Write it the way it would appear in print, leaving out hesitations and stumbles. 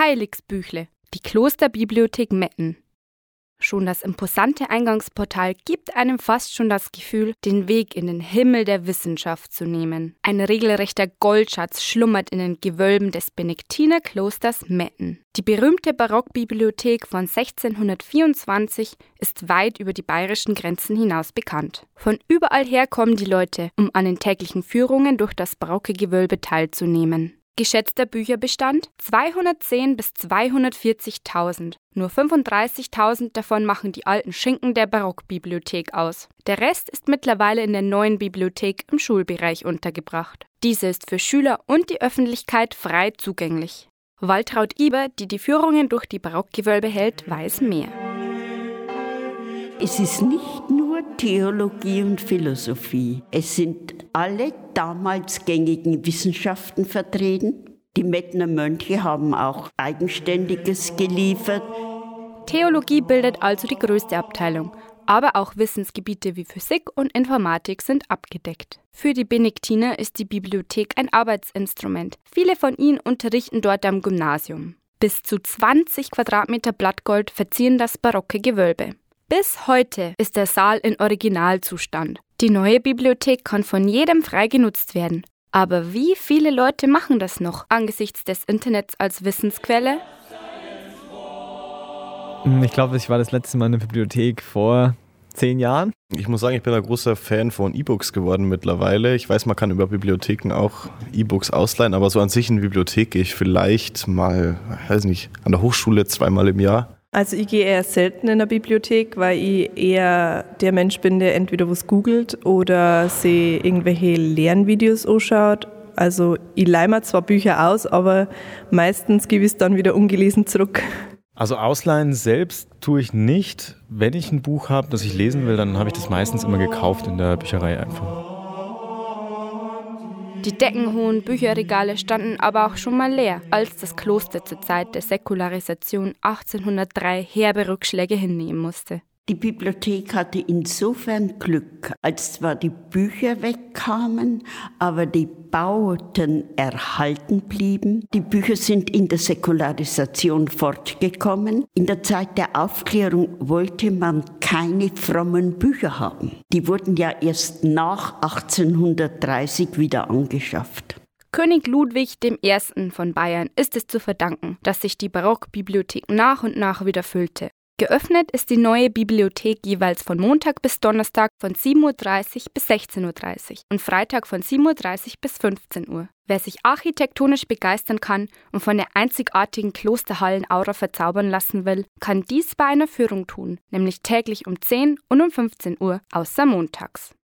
Heiligsbüchle, die Klosterbibliothek Metten. Schon das imposante Eingangsportal gibt einem fast schon das Gefühl, den Weg in den Himmel der Wissenschaft zu nehmen. Ein regelrechter Goldschatz schlummert in den Gewölben des Benediktinerklosters Metten. Die berühmte Barockbibliothek von 1624 ist weit über die bayerischen Grenzen hinaus bekannt. Von überall her kommen die Leute, um an den täglichen Führungen durch das barocke Gewölbe teilzunehmen. Geschätzter Bücherbestand 210.000 bis 240.000. Nur 35.000 davon machen die alten Schinken der Barockbibliothek aus. Der Rest ist mittlerweile in der neuen Bibliothek im Schulbereich untergebracht. Diese ist für Schüler und die Öffentlichkeit frei zugänglich. Waltraud Iber, die die Führungen durch die Barockgewölbe hält, weiß mehr. Es ist nicht nur Theologie und Philosophie. Es sind alle damals gängigen Wissenschaften vertreten. Die Mettener Mönche haben auch Eigenständiges geliefert. Theologie bildet also die größte Abteilung, aber auch Wissensgebiete wie Physik und Informatik sind abgedeckt. Für die Benediktiner ist die Bibliothek ein Arbeitsinstrument. Viele von ihnen unterrichten dort am Gymnasium. Bis zu 20 Quadratmeter Blattgold verzieren das barocke Gewölbe. Bis heute ist der Saal in Originalzustand. Die neue Bibliothek kann von jedem frei genutzt werden. Aber wie viele Leute machen das noch angesichts des Internets als Wissensquelle? Ich glaube, ich war das letzte Mal in der Bibliothek vor 10 Jahren. Ich muss sagen, ich bin ein großer Fan von E-Books geworden mittlerweile. Ich weiß, man kann über Bibliotheken auch E-Books ausleihen, aber so an sich in die Bibliothek gehe ich vielleicht mal, weiß nicht, an der Hochschule 2-mal im Jahr. Also ich gehe eher selten in der Bibliothek, weil ich eher der Mensch bin, der entweder was googelt oder sich irgendwelche Lernvideos anschaut. Also ich leihe mir zwar Bücher aus, aber meistens gebe ich es dann wieder ungelesen zurück. Also ausleihen selbst tue ich nicht. Wenn ich ein Buch habe, das ich lesen will, dann habe ich das meistens immer gekauft in der Bücherei einfach. Die deckenhohen Bücherregale standen aber auch schon mal leer, als das Kloster zur Zeit der Säkularisation 1803 herbe Rückschläge hinnehmen musste. Die Bibliothek hatte insofern Glück, als zwar die Bücher wegkamen, aber die Bauten erhalten blieben. Die Bücher sind in der Säkularisation fortgekommen. In der Zeit der Aufklärung wollte man keine frommen Bücher haben. Die wurden ja erst nach 1830 wieder angeschafft. König Ludwig I. von Bayern ist es zu verdanken, dass sich die Barockbibliothek nach und nach wieder füllte. Geöffnet ist die neue Bibliothek jeweils von Montag bis Donnerstag von 7.30 Uhr bis 16.30 Uhr und Freitag von 7.30 Uhr bis 15 Uhr. Wer sich architektonisch begeistern kann und von der einzigartigen Klosterhallen-Aura verzaubern lassen will, kann dies bei einer Führung tun, nämlich täglich um 10 und um 15 Uhr, außer montags.